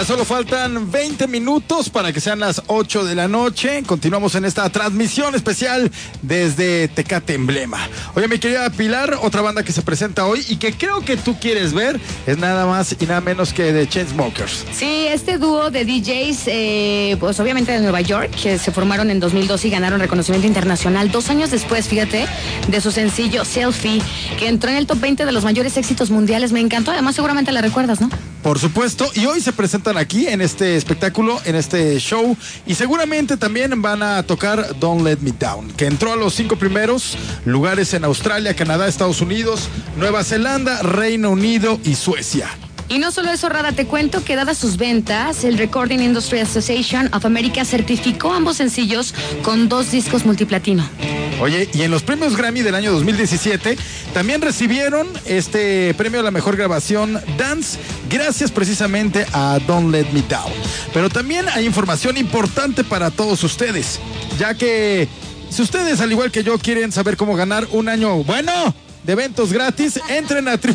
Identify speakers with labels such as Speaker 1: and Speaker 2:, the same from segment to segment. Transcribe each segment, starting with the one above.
Speaker 1: Ya solo faltan 20 minutos para que sean las 8 de la noche. Continuamos en esta transmisión especial desde Tecate Emblema. Oye, mi querida Pilar, otra banda que se presenta hoy y que creo que tú quieres ver es nada más y nada menos que The Chainsmokers.
Speaker 2: Sí, este dúo de DJs, pues obviamente de Nueva York, que se formaron en 2012 y ganaron reconocimiento internacional 2 años después, fíjate, de su sencillo Selfie, que entró en el top 20 de los mayores éxitos mundiales. Me encantó, además seguramente la recuerdas, ¿no?
Speaker 1: Por supuesto, y hoy se presentan aquí en este espectáculo, en este show, y seguramente también van a tocar Don't Let Me Down, que entró a los 5 primeros lugares en Australia, Canadá, Estados Unidos, Nueva Zelanda, Reino Unido y Suecia.
Speaker 2: Y no solo eso, Rada, te cuento que dadas sus ventas, el Recording Industry Association of America certificó ambos sencillos con 2 discos multiplatino.
Speaker 1: Oye, y en los premios Grammy del año 2017 también recibieron este premio a la mejor grabación Dance, gracias precisamente a Don't Let Me Down. Pero también hay información importante para todos ustedes, ya que si ustedes, al igual que yo, quieren saber cómo ganar un año bueno de eventos gratis, entren a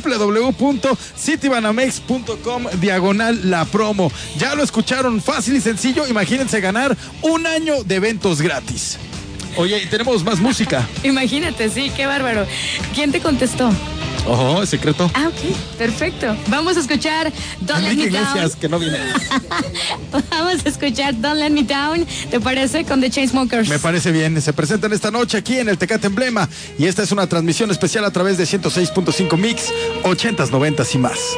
Speaker 1: www.citibanamex.com/la promo. Ya lo escucharon, fácil y sencillo. Imagínense ganar un año de eventos gratis. Oye, y tenemos más música.
Speaker 2: Imagínate, sí, qué bárbaro. ¿Quién te contestó?
Speaker 1: Ojo, es secreto.
Speaker 2: Ah, ok, perfecto. Vamos a escuchar Don't Let Me
Speaker 1: Iglesias,
Speaker 2: Down.
Speaker 1: que no viene.
Speaker 2: Vamos a escuchar Don't Let Me Down, ¿te parece? Con The Chainsmokers.
Speaker 1: Me parece bien. Se presentan esta noche aquí en el Tecate Emblema y esta es una transmisión especial a través de 106.5 Mix, 80s, 90s y más.